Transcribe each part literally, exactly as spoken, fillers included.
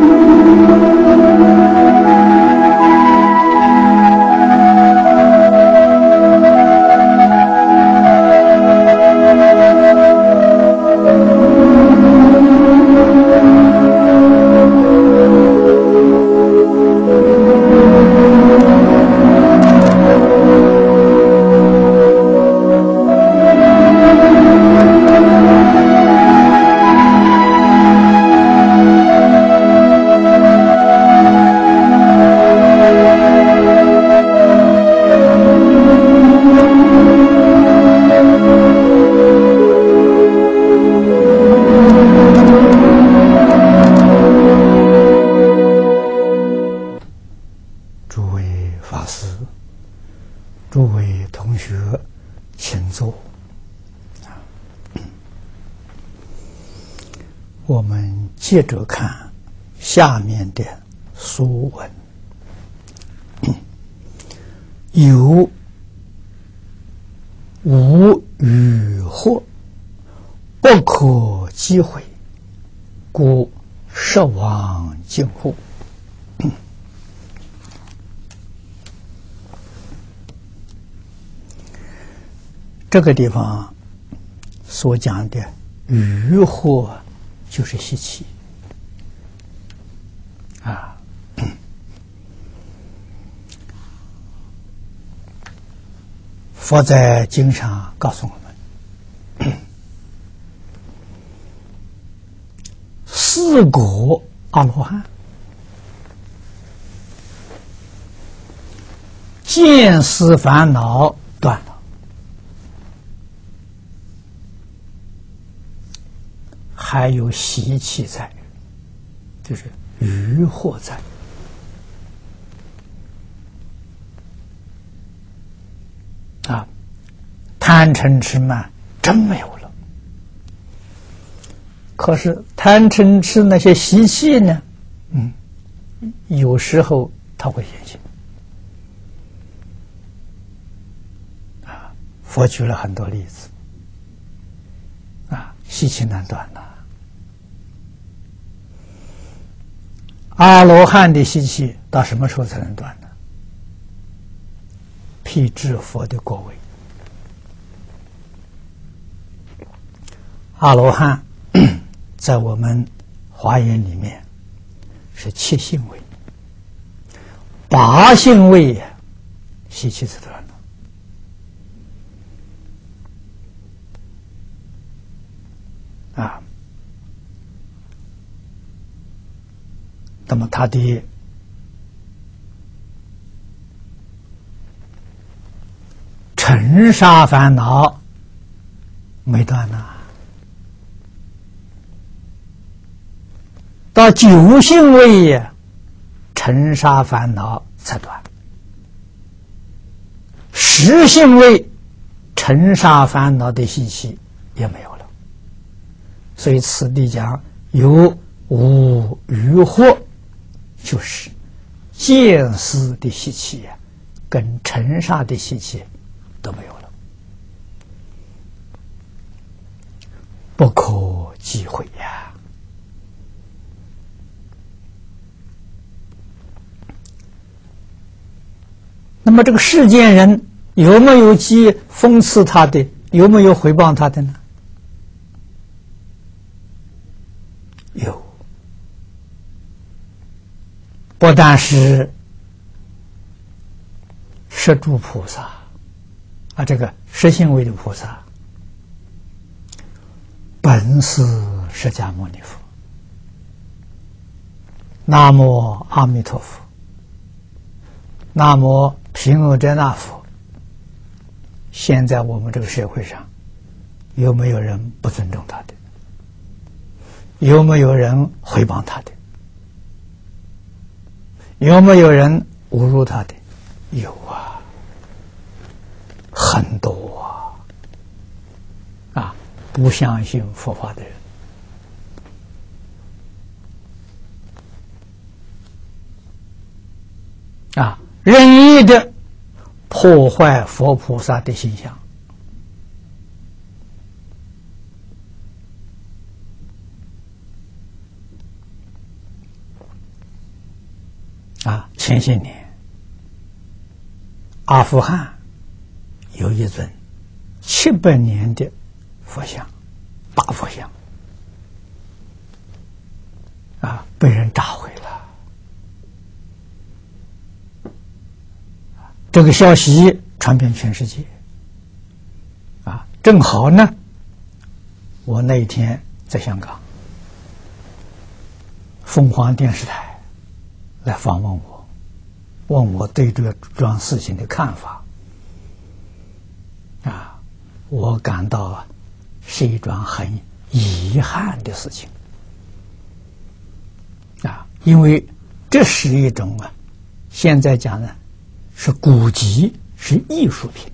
我们接着看下面的书文。有无与惑，不可击毁，故摄亡尽乎。这个地方所讲的与惑就是习气啊。佛在经上告诉我们，四果阿罗汉见思烦恼断了，还有习气在，就是余惑在。啊，贪嗔痴慢真没有了，可是贪嗔痴那些习气呢？嗯，有时候它会现行。啊，佛举了很多例子。啊，习气难断呐。阿罗汉的习气到什么时候才能断呢？辟支佛的果位。阿罗汉在我们华严里面是七性位，八性位习气自断了啊。那么他的尘沙烦恼没断呐，到九性位尘沙烦恼才断，十性位尘沙烦恼的习气也没有了。所以此地讲有无余惑，就是见思的习气跟尘沙的习气都没有了，不可击毁呀。那么这个世间人有没有讥讽刺他的，有没有诽谤他的呢？有。不但是摄诸菩萨啊，这个摄性位的菩萨，本是释迦牟尼佛，南无阿弥陀佛，南无毗卢遮那佛。现在我们这个社会上，有没有人不尊重他的？有没有人诽谤他的？有没有人侮辱他的？有啊，很多啊！啊，不相信佛法的人啊，任意的破坏佛菩萨的形象。 前些年阿富汗有一尊七百年的佛像，大佛像啊，被人炸毁了。这个消息传遍全世界啊，正好呢，我那一天在香港，凤凰电视台来访问我，问我对这桩事情的看法啊，我感到啊是一桩很遗憾的事情啊，因为这是一种啊，现在讲呢是古籍，是艺术品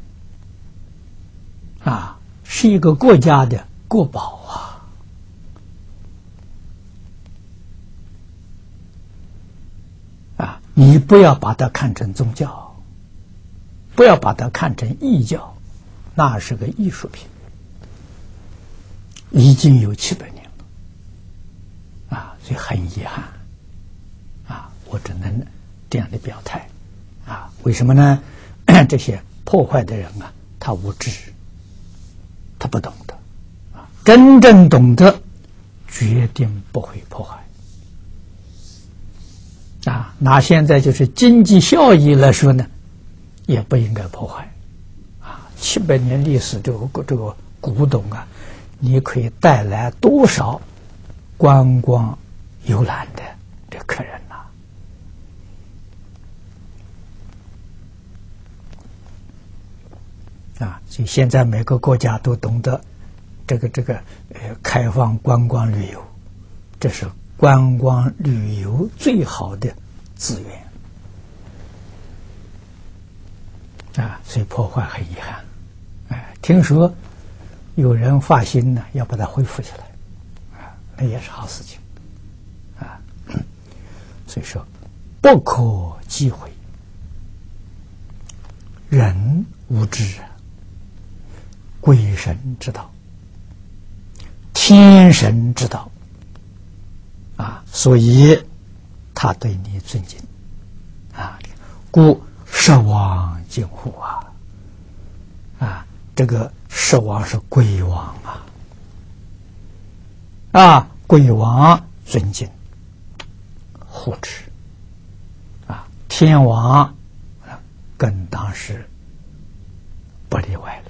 啊，是一个国家的国宝啊。啊，你不要把它看成宗教，不要把它看成异教，那是个艺术品，已经有七百年了啊，所以很遗憾啊，我只能这样的表态啊。为什么呢？这些破坏的人啊，他无知，他不懂得啊，真正懂得，决定不会破坏啊。拿现在就是经济效益来说呢，也不应该破坏啊。七百年历史这个这个古董啊，你可以带来多少观光游览的这客人呐、啊？啊，所以现在每个国家都懂得这个这个呃开放观光旅游，这是观光旅游最好的资源啊，所以破坏很遗憾。哎，听说有人发心呢，要把它恢复起来，啊，那也是好事情啊。所以说，不可忌讳，人无知，鬼神之道，天神之道。啊，所以他对你尊敬啊，故十王敬护啊，啊，这个十王是鬼王啊，啊，鬼王尊敬护持啊，天王更当是不例外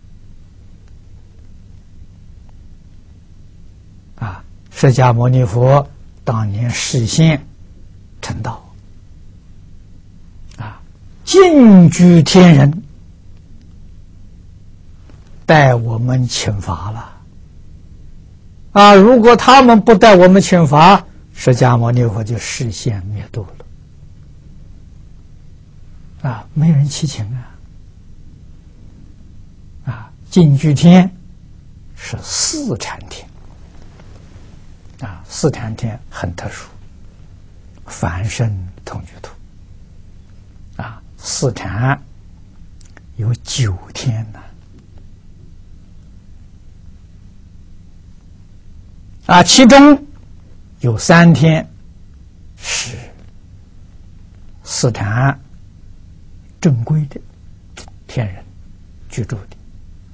了啊。释迦牟尼佛当年示现成道啊，近居天人，带我们请法了啊！如果他们不带我们请法，释迦牟尼佛就示现灭度了啊！没人祈请啊！啊，近居天是四禅天啊，四禅天很特殊，凡圣同居土啊，四禅有九天呢啊，啊，其中有三天是四禅正规的天人居住的，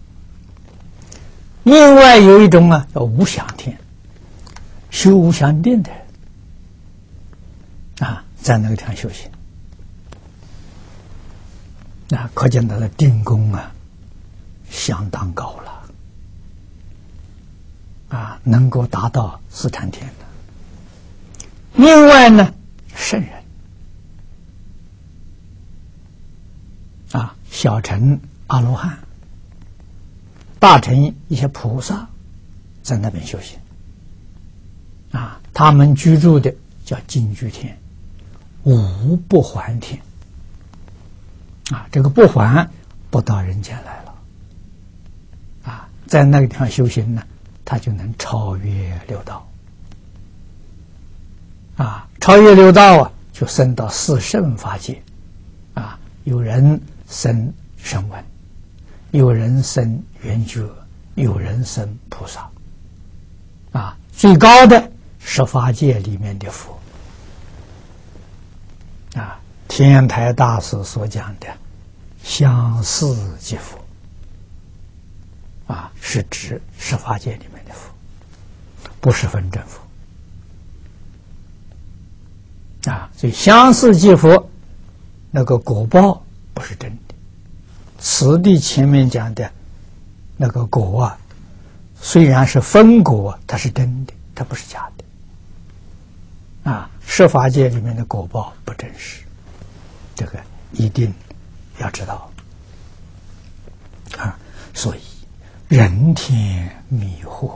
另外有一种啊叫无想天，修无想定的人啊，在那个地方修行，那可见他的定功啊相当高了啊，能够达到四禅天的。另外呢，圣人啊，小乘阿罗汉，大乘一些菩萨在那边修行啊，他们居住的叫净居天，无不还天啊，这个不还不到人间来了啊，在那个地方修行呢，他就能超越六道啊，超越六道啊，就升到四圣法界啊，有人升声闻，有人升圆觉，有人升菩萨啊，最高的十法界里面的佛啊， 仙台大师所讲的相似即佛啊，是指十法界里面的佛，不是分真佛啊。所以相似即佛那个果报不是真的。此地前面讲的那个果啊，虽然是分果，它是真的，它不是假的啊。十法界里面的果报不真实，这个一定要知道啊。所以人天迷惑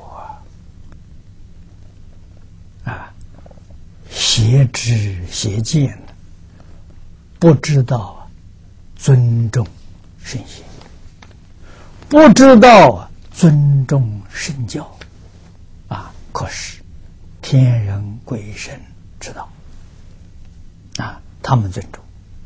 啊，啊，邪知邪见，不知道尊重圣贤，不知道尊重圣教啊。可是天人鬼神知道啊，他们尊重。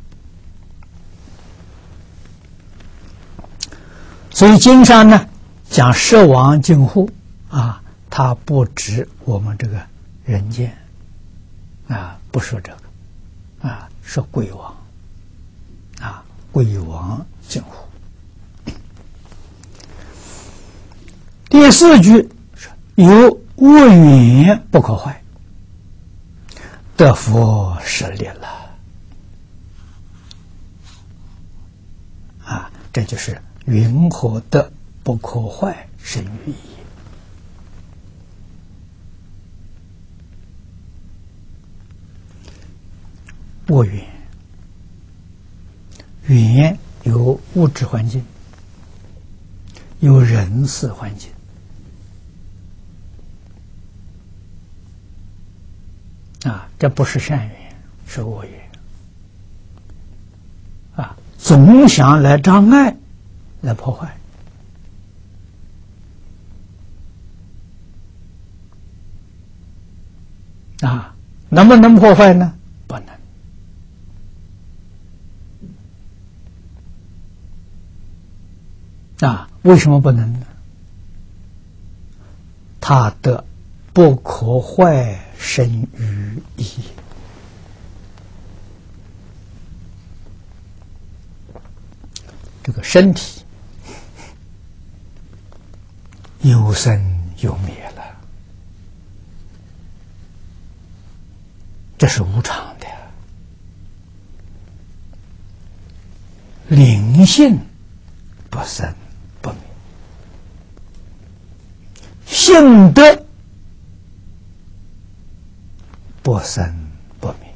所以经上呢讲十王净护啊，它不指我们这个人间啊，不说这个啊，说鬼王啊，鬼王净护。第四句有恶缘不可坏，得佛舍利了啊，这就是云何得不可坏生于意。恶缘，缘有物质环境，有人事环境啊，这不是善缘，是恶缘啊，总想来障碍，来破坏啊，能不能破坏呢？不能啊，为什么不能呢？他的不可坏生于意，这个身体有生有灭了，这是无常的。灵性不生不灭，性德不生不灭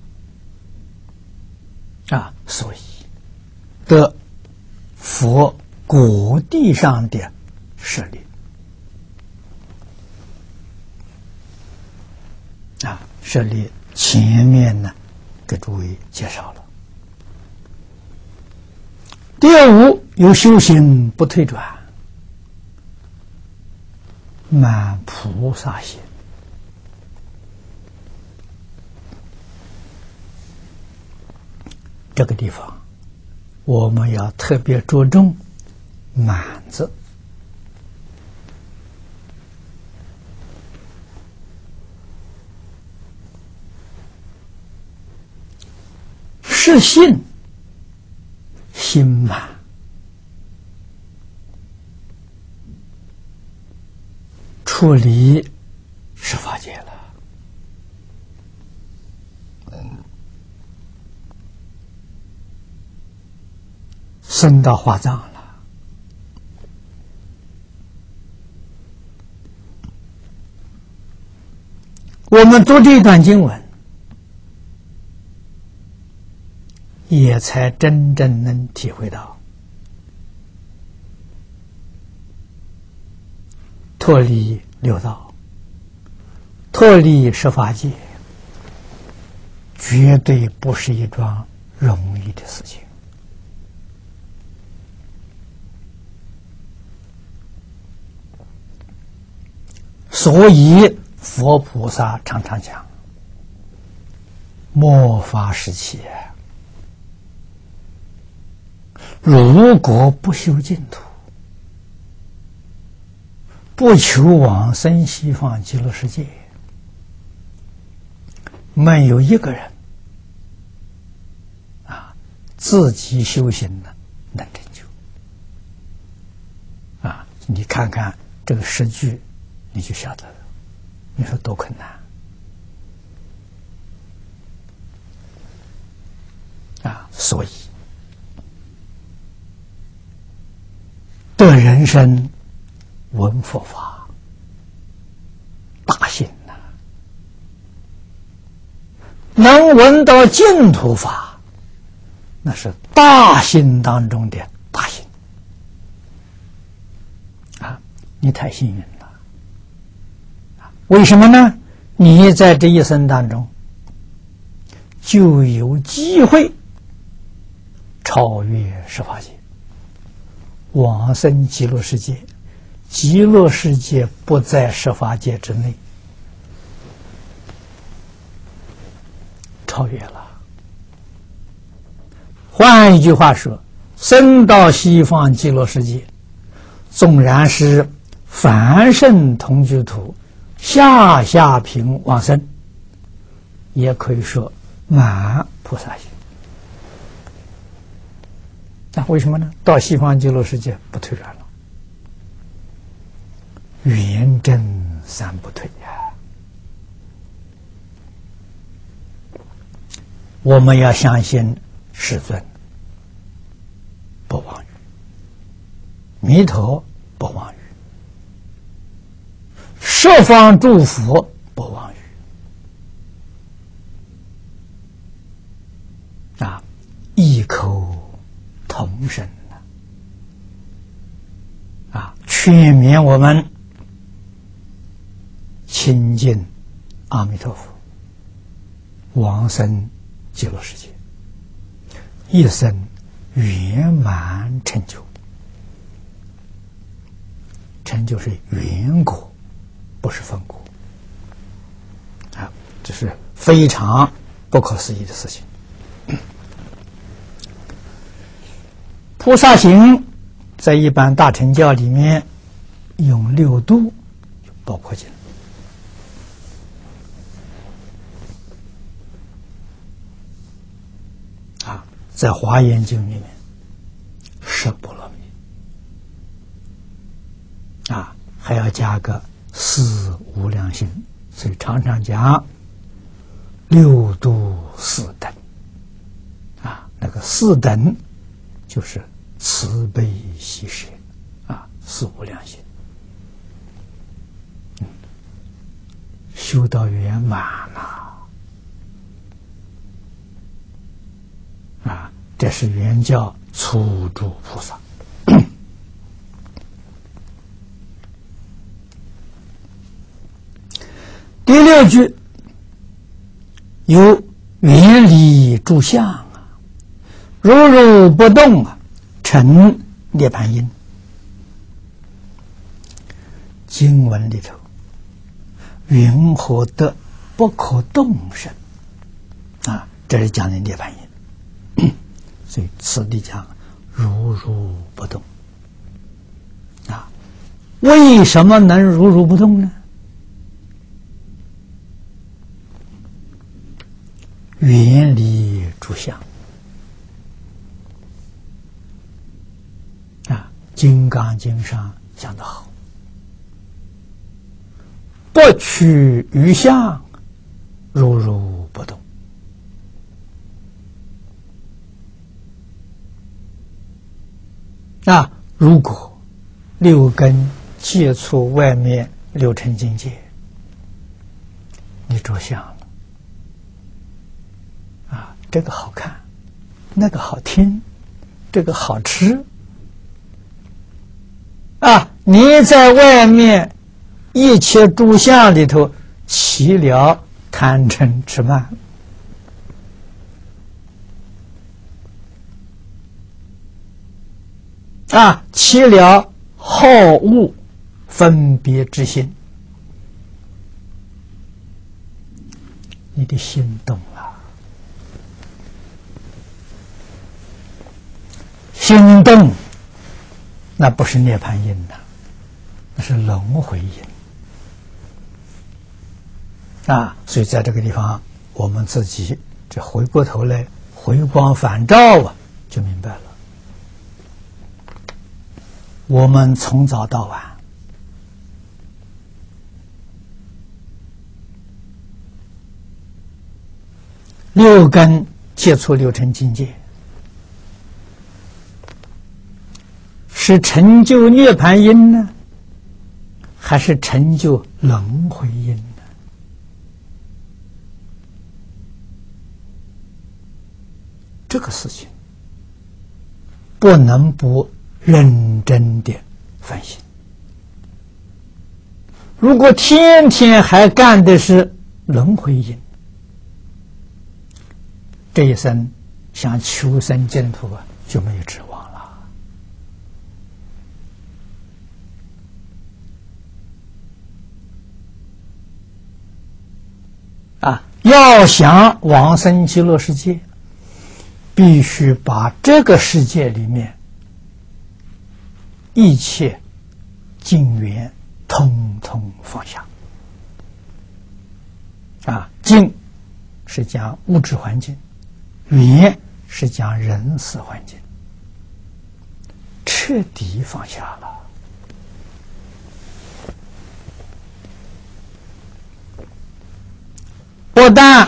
啊，所以得佛果地上的舍利啊，舍利前面呢给诸位介绍了。第五，有修行不退转，满菩萨心。这个地方我们要特别着重满字。是信心满，出离十法界了。升到化藏了。我们读这段经文，也才真正能体会到脱离六道，脱离十法界，绝对不是一桩容易的事情。所以佛菩萨常常讲，末法时期，如果不修净土，不求往生西方极乐世界，没有一个人自己修行呢，能成就。啊，你看看这个诗句，你就晓得了。你说多困难啊！所以得人生闻佛法，大幸呐、啊！能闻到净土法，那是大幸当中的大幸啊！你太幸运了。为什么呢？你在这一生当中就有机会超越十法界，往生极乐世界。极乐世界不在十法界之内，超越了。换一句话说，生到西方极乐世界，纵然是凡圣同居土，下下品往生，也可以说满菩萨行。那为什么呢？到西方极乐世界不退转了，圆正三不退呀、啊！我们要相信世尊不妄语，弥陀不妄语，十方诸佛不妄语啊，异口同声啊，劝勉我们亲近阿弥陀佛，往生极乐世界，一生圆满成就。成就是圆果，不是分果啊，这是非常不可思议的事情。菩萨行在一般大乘教里面用六度包括进来啊，在华严经里面十波罗蜜啊，还要加个四无量心，所以常常讲六度四等啊，那个四等就是慈悲喜舍啊，四无量心，嗯，修到圆满了啊，这是原教初住菩萨。第六句有远离诸相啊，如如不动啊，成涅槃因。经文里头云何得不可动身啊，这是讲的涅槃因。所以此地讲如如不动啊，为什么能如如不动呢？远离诸相啊，《金刚经》上讲得好，不取于相，如如不动啊。如果六根接触外面六尘境界，你着相了啊，这个好看，那个好听，这个好吃啊，你在外面一切诸相里头起了贪嗔痴慢啊，起了好恶分别之心，你的心动了，心动那不是涅槃因呐，那是轮回因啊。所以在这个地方我们自己这回过头来回光返照啊， 就明白了。我们从早到晚，六根接触六尘境界，是成就涅槃因呢，还是成就轮回因呢？这个事情不能不认真的反省。如果天天还干的是轮回因，这一生想求生净土啊，就没有指望了。啊，要想往生极乐世界，必须把这个世界里面一切境缘通通放下。啊，境是讲物质环境，缘是讲人事环境，彻底放下了。不但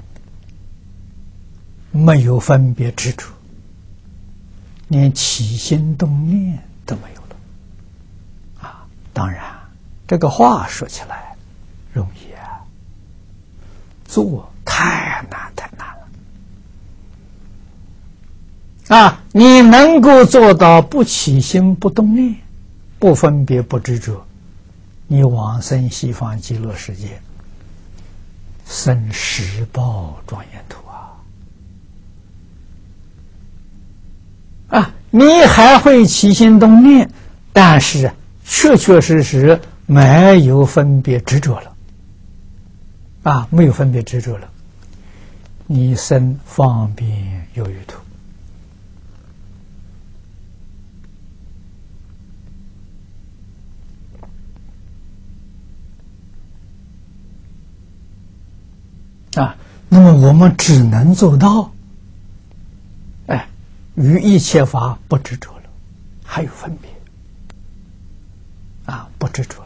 没有分别执着，连起心动念都没有了。啊，当然，这个话说起来容易啊，做太难太难了。啊，你能够做到不起心不动念，不分别不执着，你往生西方极乐世界，生十报庄严土啊！啊，你还会起心动念，但是确确实实没有分别执着了。啊，没有分别执着了，你生方便有余土。啊，那么我们只能做到，哎，于一切法不执着了，还有分别，啊，不执着了，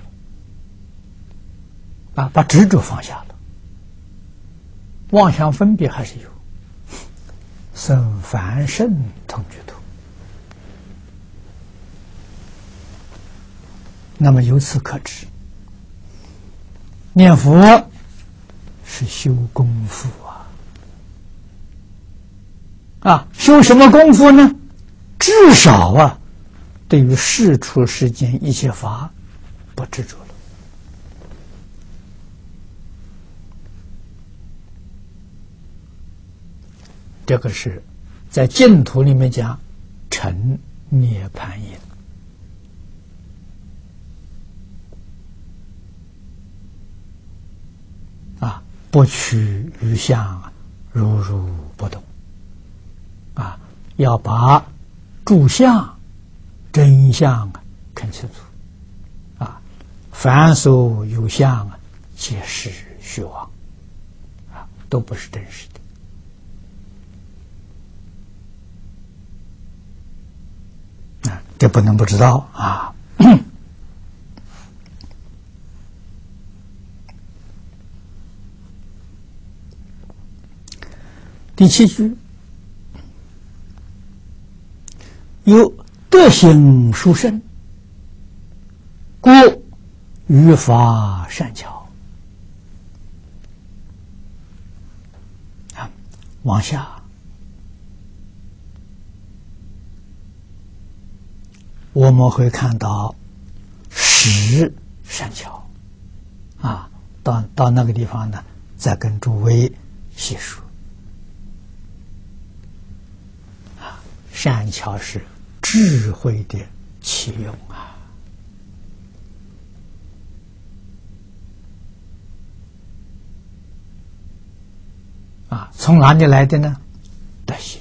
啊，把执着放下了，妄想分别还是有，生凡圣同居土。那么由此可知，念佛是修功夫啊！啊，修什么功夫呢？至少啊，对于世出世间一切法不执着了。这个是在净土里面讲成涅槃因。啊，不取于相，如如不动。啊，要把诸相、真相看清楚。啊，凡所有相啊，皆是虚妄，啊，都不是真实的。啊，这不能不知道啊。第七句，有德行殊胜，故语法善巧。啊，往下，我们会看到十善巧。啊，到到那个地方呢，再跟诸位细说。善巧是智慧的启用啊！啊，从哪里来的呢？德行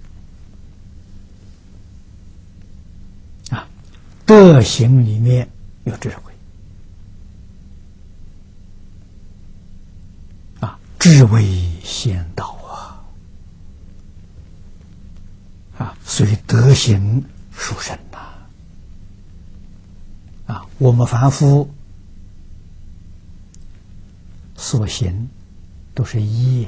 啊，德行里面有智慧啊，智慧先导。 所以德行殊胜呐！啊，我们凡夫所行都是业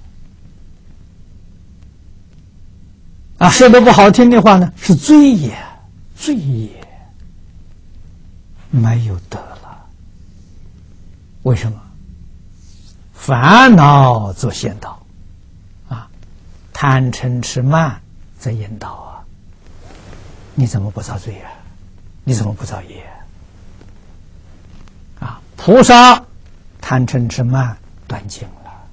啊，说的不好听的话呢，是罪业，罪业没有德了。为什么？烦恼作先导啊，贪嗔痴慢在引导啊，你怎么不造罪啊？你怎么不造业啊？菩萨贪嗔痴慢断尽了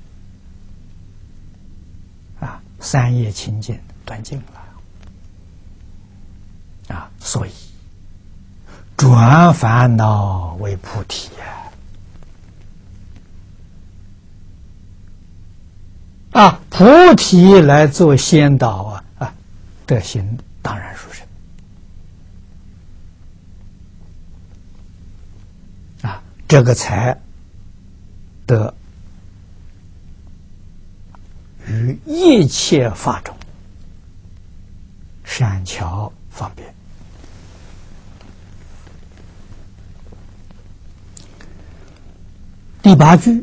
啊，三业清净断尽了啊，所以转烦恼为菩提呀！啊，菩提来做先导啊啊，德行当然殊胜啊，这个才得于一切法中善巧方便。第八句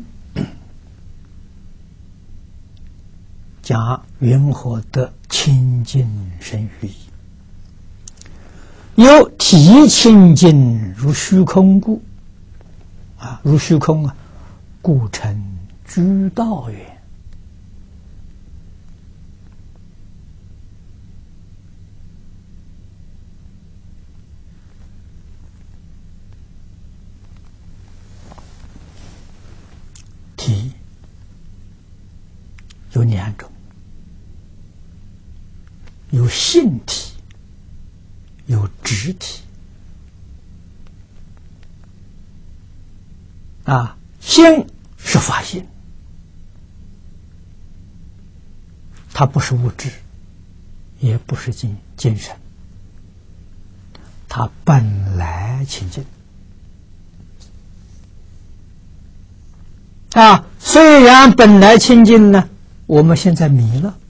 讲云何得清净身语意，有体清净如虚空故啊，如虚空啊，故称居道缘。体有两种，有性体，有质体。啊，性是法性，它不是物质，也不是精精神，它本来清净。啊，虽然本来清净呢，我们现在迷了。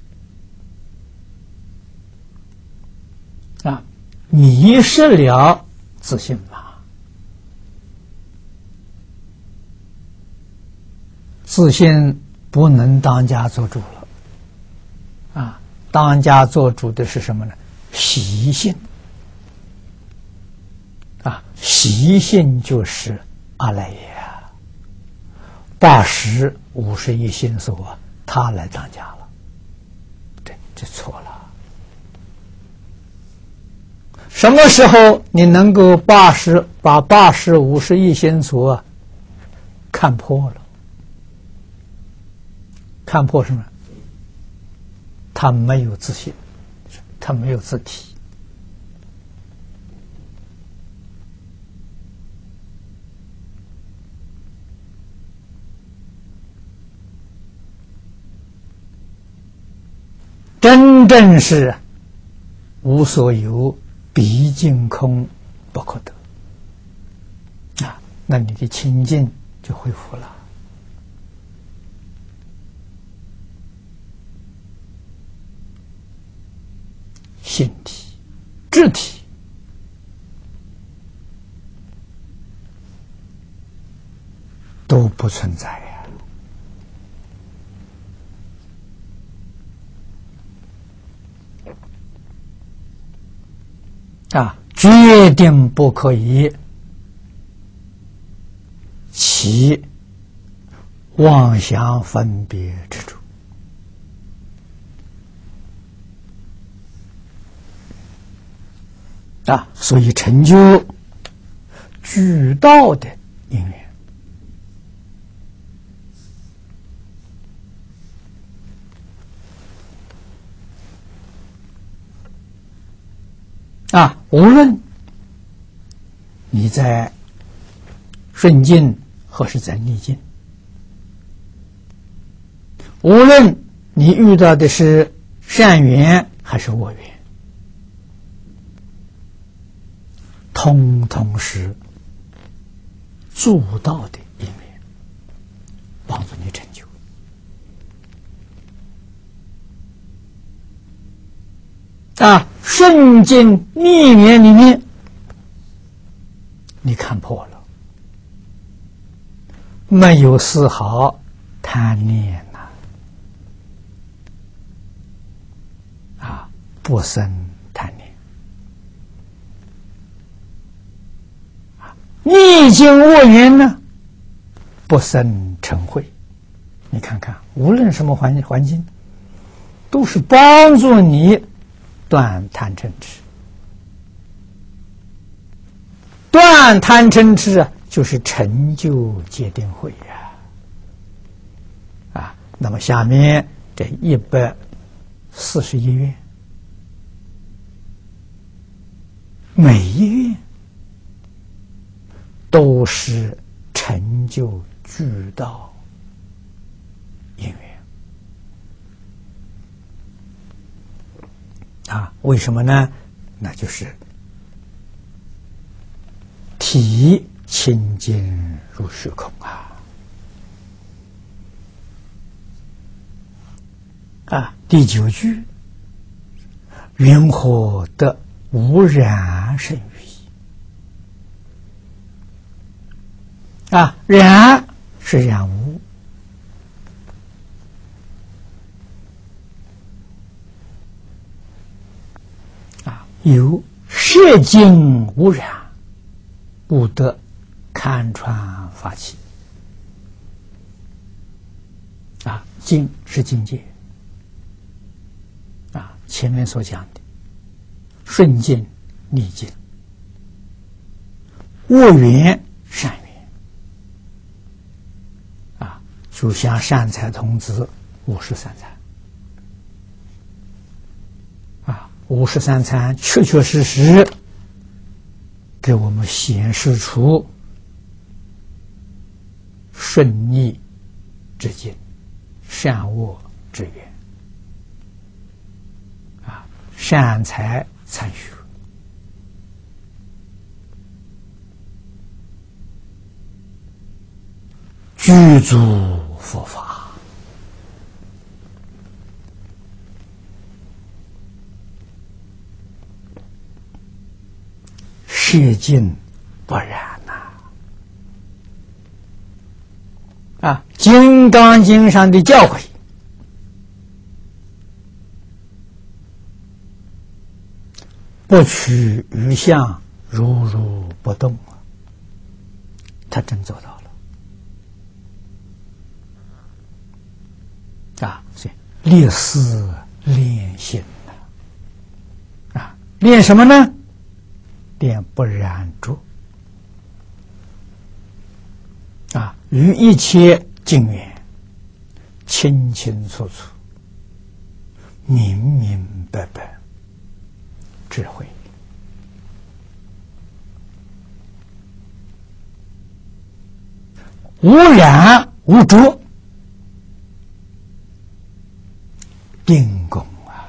啊，迷失了自信嘛。自信不能当家做主了。啊，当家做主的是什么呢？习性。啊，习性就是阿赖耶。八十五十一心所啊，他来当家了，这这错了。什么时候你能够八十把八十五十一心所啊看破了？看破什么？他没有自信，他没有自体。真正是无所有，毕竟空，不可得啊！那你的清净就恢复了。性体、质体都不存在呀。啊，决定不可以起妄想分别之处。啊，所以成就具道的因缘。啊，无论你在顺境或是在逆境，无论你遇到的是善缘还是恶缘，通通是助道的因缘，帮助你成就。 啊，顺境逆缘里面，你看破了，没有丝毫贪念呐，啊，不生贪念。逆境恶缘呢，不生嗔恚。你看看，无论什么环环境，都是帮助你断贪嗔痴。断贪嗔痴啊，就是成就戒定慧呀！啊，那么下面这一百四十一愿，每一愿都是成就巨道因缘啊！为什么呢？那就是体清净如虚空啊！啊，第九句，云何得无染生于意？啊，染是染污，啊，有摄境无染，不得看穿法器。啊，境是境界。啊，前面所讲的顺境、逆境、恶缘、善缘。啊，就像善财童子五十三参。啊，五十三参确确实实给我们显示出顺逆之境、善恶之缘。啊，善财参学，具足佛法，世境不然呐！啊，《金刚经》上的教诲，不取于相，如如不动，他真做到了啊！所以立思练心啊，练什么呢？练不染著啊，于一切境缘清清楚楚、明明白白，智慧。无染无着，定功啊！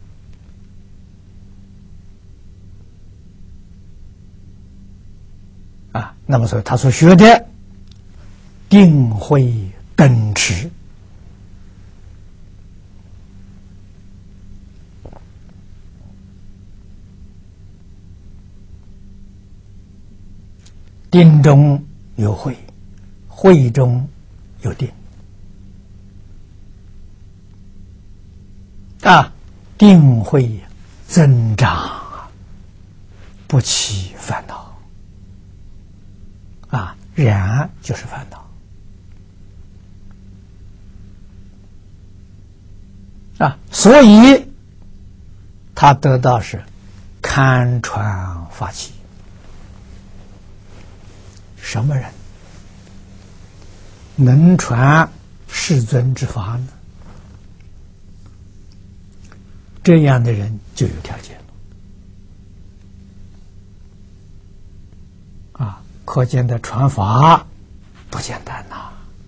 啊，那么所以他所学的定慧等持，定中有慧，慧中有定啊，定慧增长，不起烦恼啊，染就是烦恼啊，所以他得到是堪传法器。什么人能传世尊之法呢？这样的人就有条件了啊！可见的传法不简单呐！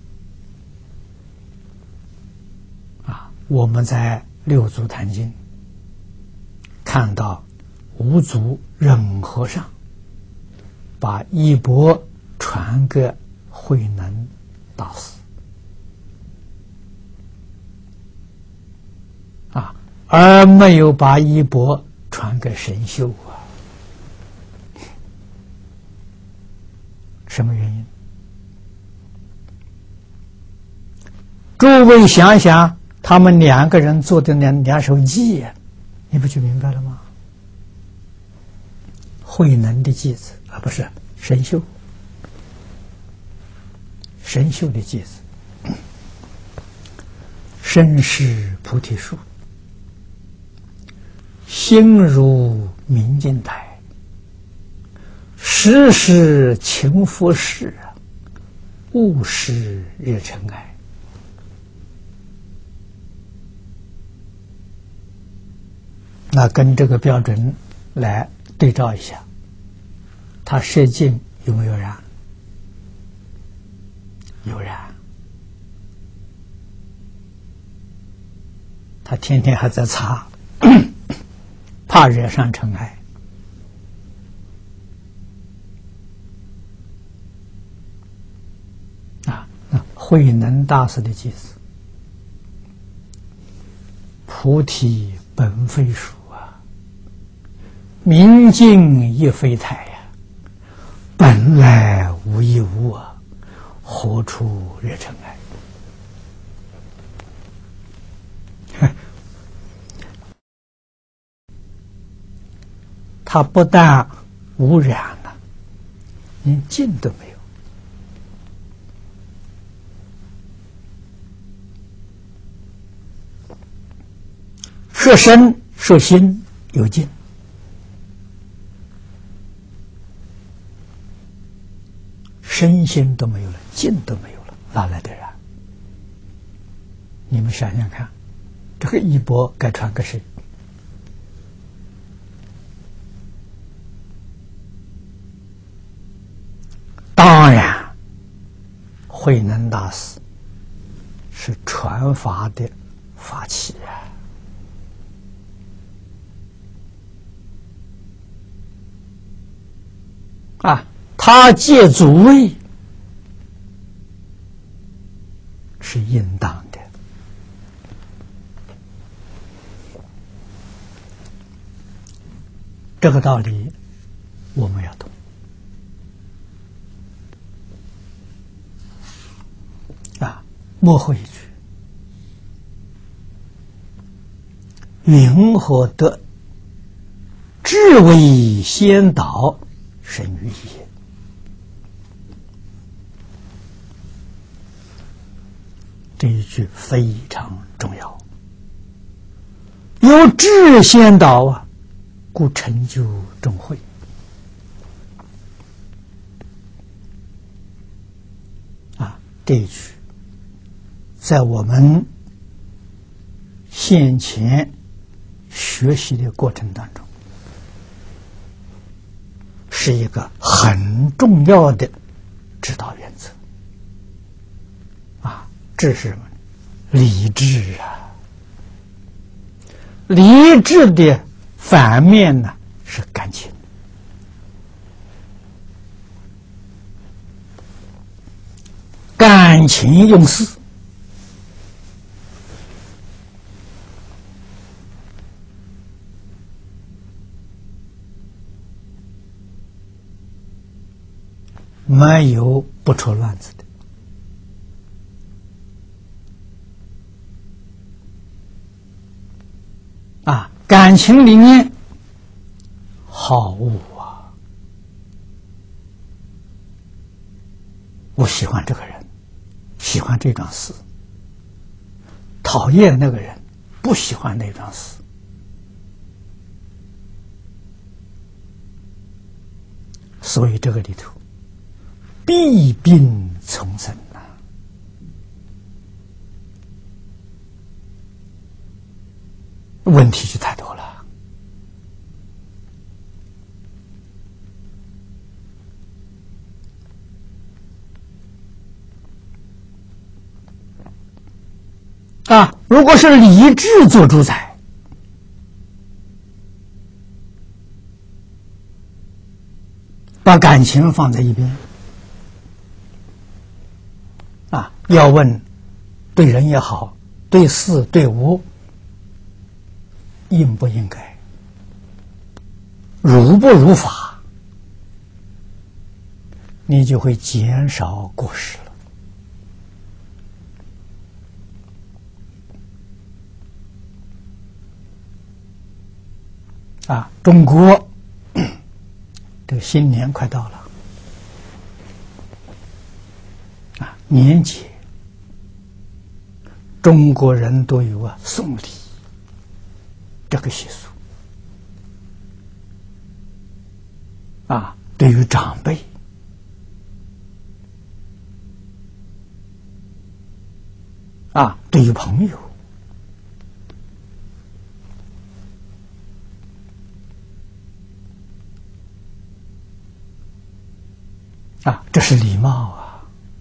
啊，我们在六祖坛经看到五祖忍和尚把衣钵传给慧能大师啊，而没有把衣钵传给神秀啊。什么原因？诸位想想，他们两个人做的两两首偈呀，你不就明白了吗？慧能的偈子啊，不是神秀，神秀的偈子。身是菩提树，心如明镜台，时时勤拂拭，勿使惹尘埃。那跟这个标准来对照一下，他射箭有没有燃？有燃。他天天还在擦，怕惹上尘埃。啊，那慧能大师的偈子：菩提本非树啊，明镜亦非台呀，本来无一物啊，何处惹尘埃？它不但污染了，连净都没有。说身说心有净，身心都没有了，净都没有了，哪来的染？你们想想看，这个衣钵该传给谁？当然，慧能大师是传法的法器啊！啊，他借主位是应当的。这个道理我们要懂。啊，幕后一句：云何得智为先导，生于也。这一句非常重要，有智先导啊，故成就众慧。啊，这一句在我们先前学习的过程当中，是一个很重要的指导原则。啊，这是什么？理智啊！理智的反面呢是感情。感情用事，没有不出乱子的。啊，感情里面好恶啊！我喜欢这个人，喜欢这桩事；讨厌那个人，不喜欢那桩事。所以这个里头弊病丛生啊！问题就太多了。啊，如果是理智做主宰，把感情放在一边，啊，要问对人也好，对事对物应不应该， 如不如法，你就会减少过失了。啊，中国这个新年快到了，啊，年节，中国人都有啊送礼这个习俗。啊，对于长辈，啊，对于朋友，啊，这是礼貌啊，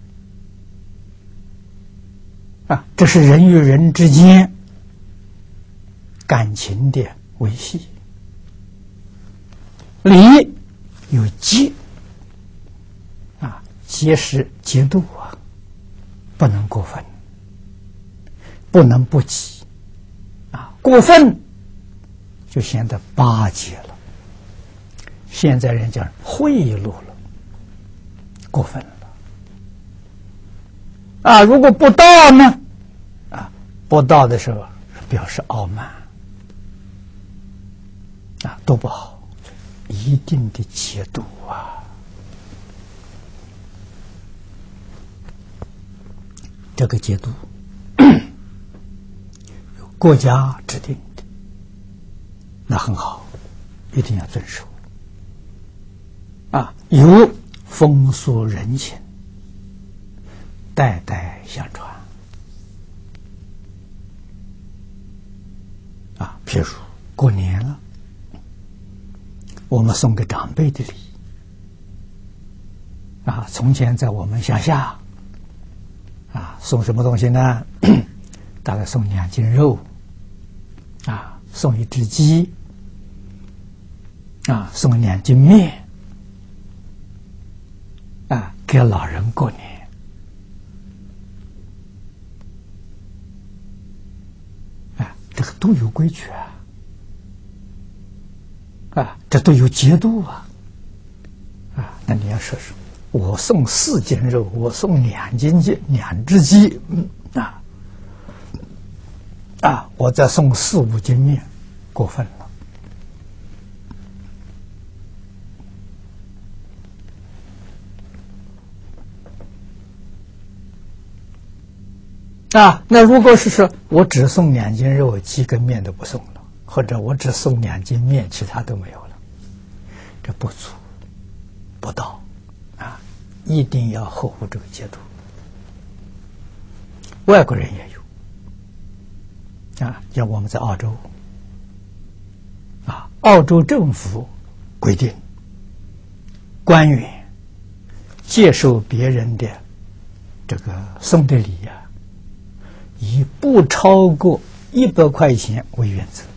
啊，这是人与人之间感情的维系。礼有节啊，节是节度啊，不能过分，不能不及啊，过分就显得巴结了。现在人讲贿赂了，过分了啊！如果不到呢？啊，不到的时候表示傲慢啊，都不好。一定的节度啊，这个节度有国家制定的，那很好，一定要遵守啊。有风俗人情，代代相传啊。譬如过年了，我们送给长辈的礼啊，从前在我们乡下啊，送什么东西呢？大概送两斤肉啊，送一只鸡啊，送两斤面啊，给老人过年啊，这个都有规矩啊。啊，这都有节度啊！啊，那你要说说，我送四斤肉，我送两斤鸡，两只鸡，嗯啊，啊，我再送四五斤面，过分了。啊，那如果是说我只送两斤肉，鸡跟面都不送了。或者我只送两斤面，其他都没有了，这不足不到啊！一定要呵护这个节度。外国人也有啊，像我们在澳洲啊，澳洲政府规定，官员接受别人的这个送的礼啊，以不超过一百块钱为原则。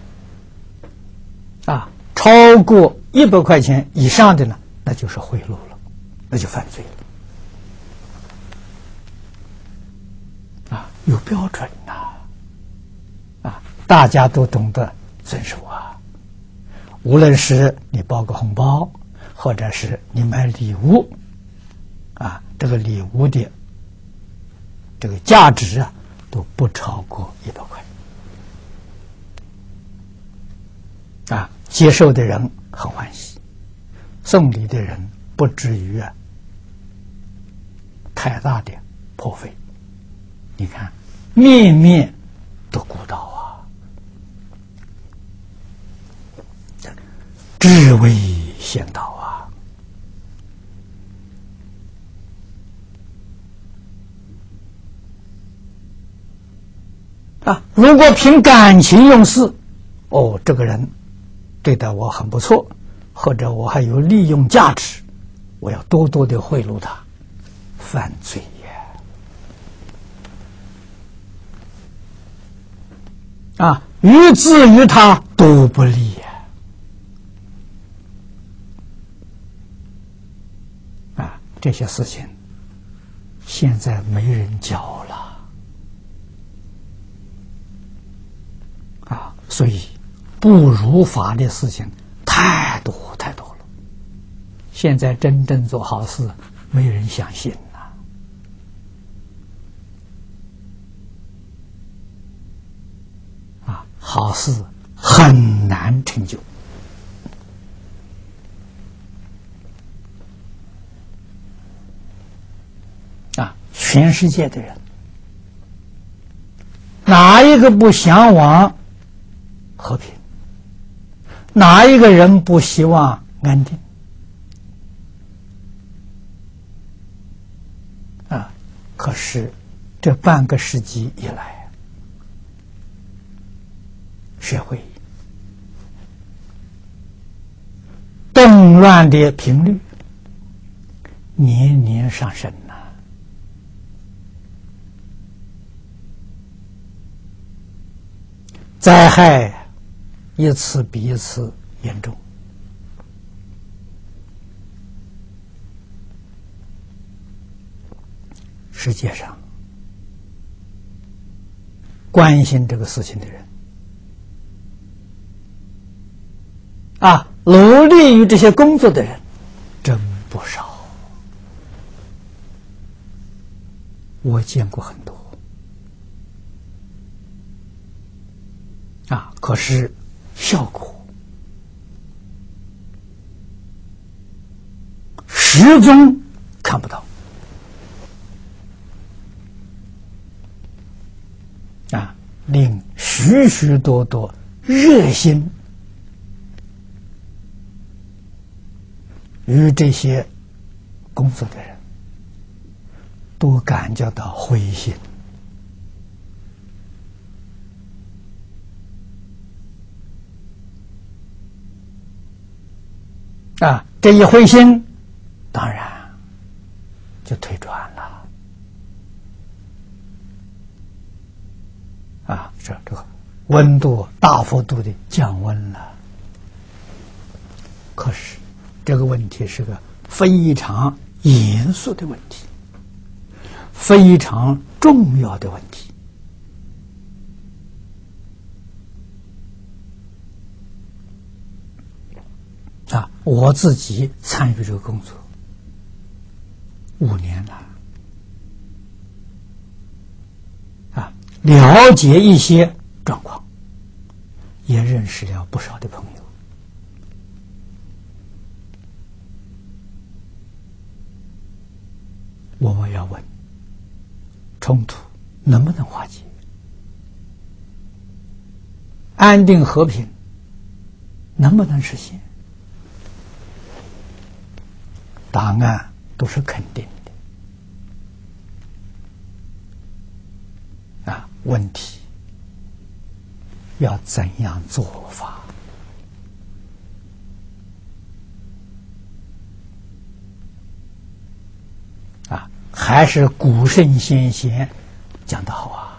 啊，超过一百块钱以上的呢，那就是贿赂了，那就犯罪了。啊，有标准呐、啊，啊，大家都懂得遵守啊。无论是你包个红包，或者是你买礼物，啊，这个礼物的这个价值啊，都不超过一百块。啊，接受的人很欢喜，送礼的人不至于啊太大的破费。你看，面面都顾到啊，至为先导啊。啊，如果凭感情用事，哦，这个人对待我很不错，或者我还有利用价值，我要多多的贿赂他，犯罪呀！啊，于自于他都不利呀！啊，这些事情现在没人教了啊，所以不如法的事情太多太多了。现在真正做好事，没人相信呐。啊，好事很难成就。啊，全世界的人，哪一个不向往和平？哪一个人不希望安定？啊，可是这半个世纪以来，社会动乱的频率年年上升呐、啊。灾害一次比一次严重。世界上关心这个事情的人啊，努力于这些工作的人真不少，我见过很多啊，可是效果始终看不到啊，令许许多多热心与这些工作的人都感觉到灰心啊，这一灰心，当然就退转了啊，这这个温度大幅度的降温了。可是这个问题是个非常严肃的问题，非常重要的问题啊！我自己参与这个工作五年了啊，了解一些状况，也认识了不少的朋友。我们要问：冲突能不能化解？安定和平能不能实现？答案都是肯定的啊。问题要怎样做法？啊，还是古圣先贤讲得好啊，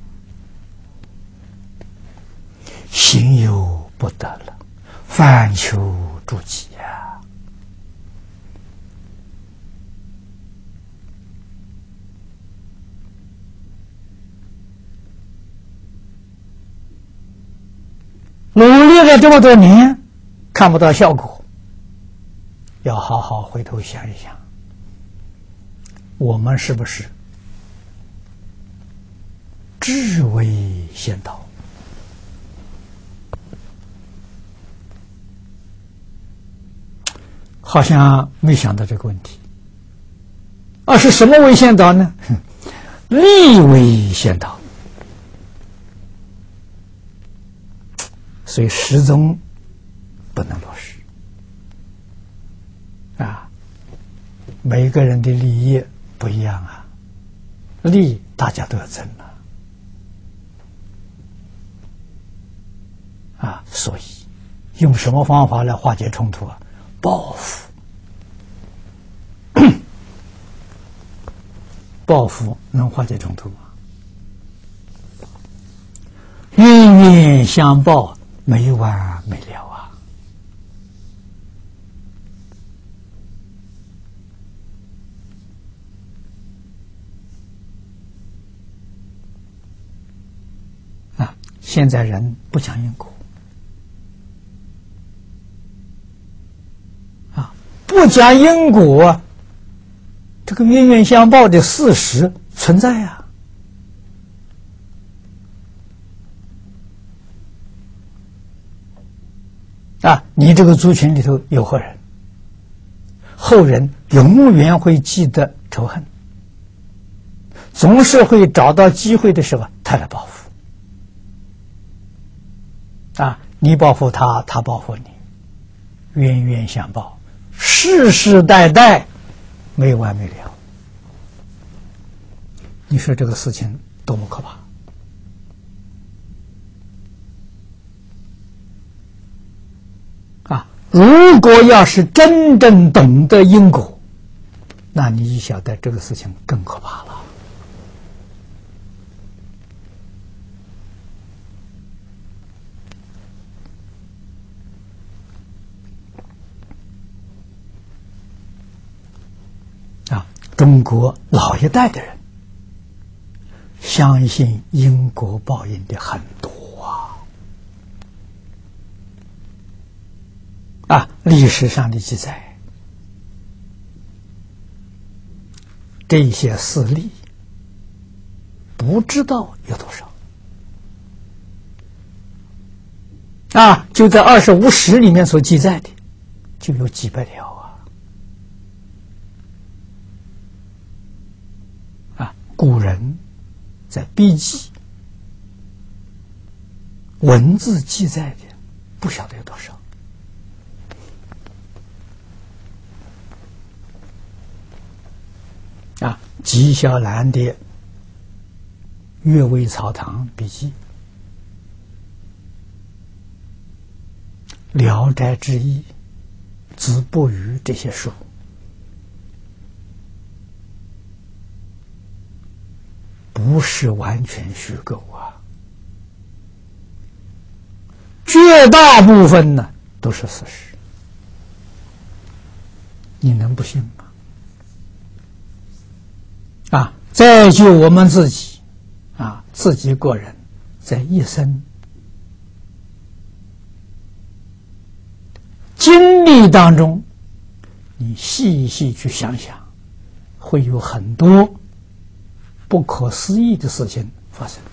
行有不得了，反求诸己啊。努力了这么多年，看不到效果，要好好回头想一想，我们是不是智为先导？好像没想到这个问题。啊，是什么为先导呢？利为先导。所以始终不能落实啊！每个人的利益不一样啊，利大家都要争啊！啊，所以用什么方法来化解冲突啊？报复，报复能化解冲突吗？冤冤相报，没完没了啊！啊，现在人不讲因果， 不讲因果，这个冤冤相报的事实存在呀、啊。啊，你这个族群里头有后人，后人永远会记得仇恨，总是会找到机会的时候，他来报复。啊，你报复他，他报复你，冤冤相报，世世代代没完没了。你说这个事情多么可怕！啊，如果要是真正懂得因果，那你一晓得这个事情更可怕了。啊，中国老一代的人相信因果报应的很多啊！啊，历史上的记载，这些事例不知道有多少啊！就在二十五史里面所记载的，就有几百条啊！啊，古人在笔记、文字记载的，不晓得有多少。啊，纪晓岚的《阅微草堂笔记》、《聊斋志异》、《子不语》这些书，不是完全虚构啊，绝大部分呢都是事实，你能不信吗？啊，再就我们自己啊，自己个人在一生经历当中，你细细去想想，会有很多不可思议的事情发生，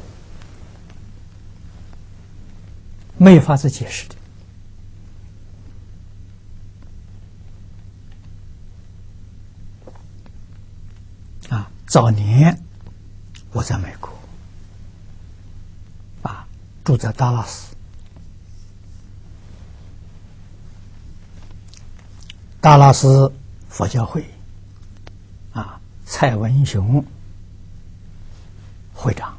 没法子解释的。啊，早年我在美国，啊，住在达拉斯，达拉斯佛教会，啊，蔡文雄会长，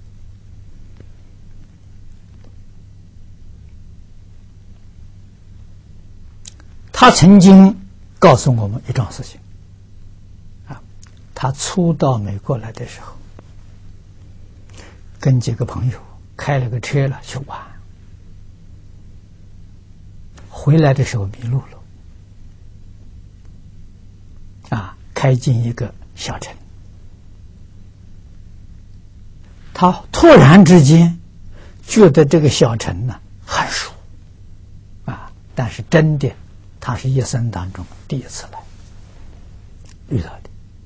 他曾经告诉我们一桩事情。他初到美国来的时候，跟几个朋友开了个车了去玩，回来的时候迷路了，啊，开进一个小城，他突然之间觉得这个小城呢很熟，啊，但是真的他是一生当中第一次来遇到的。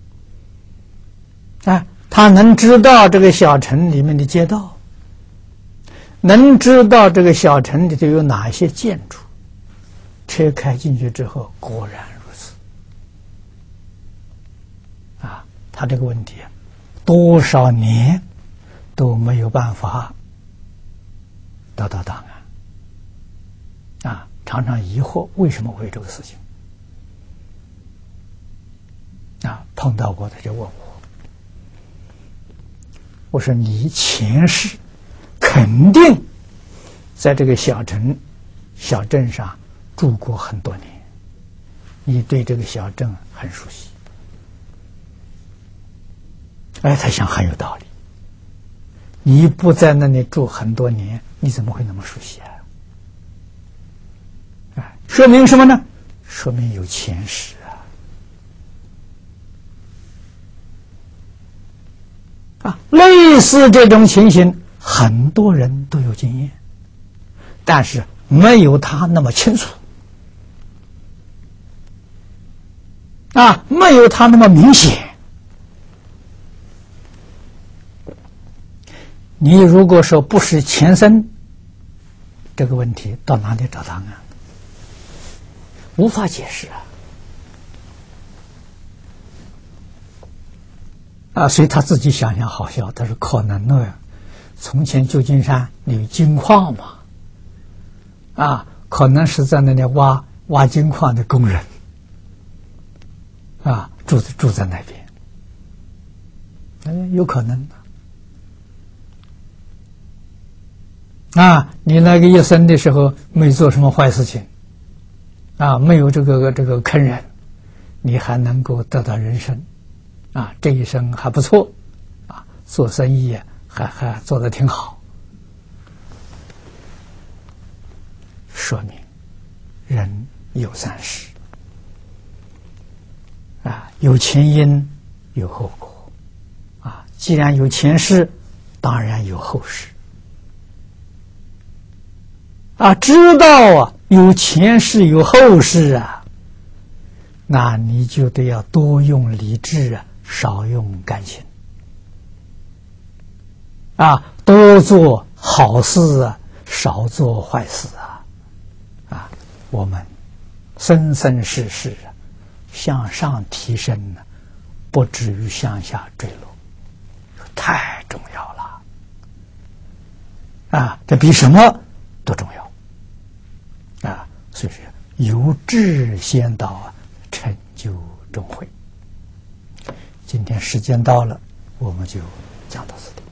啊，他能知道这个小城里面的街道，能知道这个小城里头有哪些建筑，车开进去之后，果然如此。啊，他这个问题多少年都没有办法得到答案。啊，常常疑惑为什么会有这个事情。啊，碰到过的就问我。我说你前世肯定在这个小城小镇上住过很多年，你对这个小镇很熟悉。哎，他想很有道理，你不在那里住很多年，你怎么会那么熟悉啊？哎，说明什么呢？说明有前世啊。啊，类似这种情形，很多人都有经验，但是没有他那么清楚。 啊，没有他那么明显。你如果说不是前生，这个问题到哪里找答案？无法解释啊！啊，所以他自己想想好笑，他说可能呢，从前旧金山有金矿嘛，啊，可能是在那里挖挖金矿的工人，啊，住住在那边，嗯，有可能的。啊，你那个一生的时候没做什么坏事情，啊，没有这个这个坑人，你还能够得到人生，啊，这一生还不错，啊，做生意还还做得挺好，说明人有三世，啊，有前因有后果，啊，既然有前世，当然有后世。啊，知道啊，有前世有后世啊，那你就得要多用理智啊，少用感情，啊，多做好事啊，少做坏事啊，啊，我们生生世世啊，向上提升呢，不至于向下坠落，太重要了，啊，这比什么都重要。啊，所以说由智先导啊，成就中慧。今天时间到了，我们就讲到这里。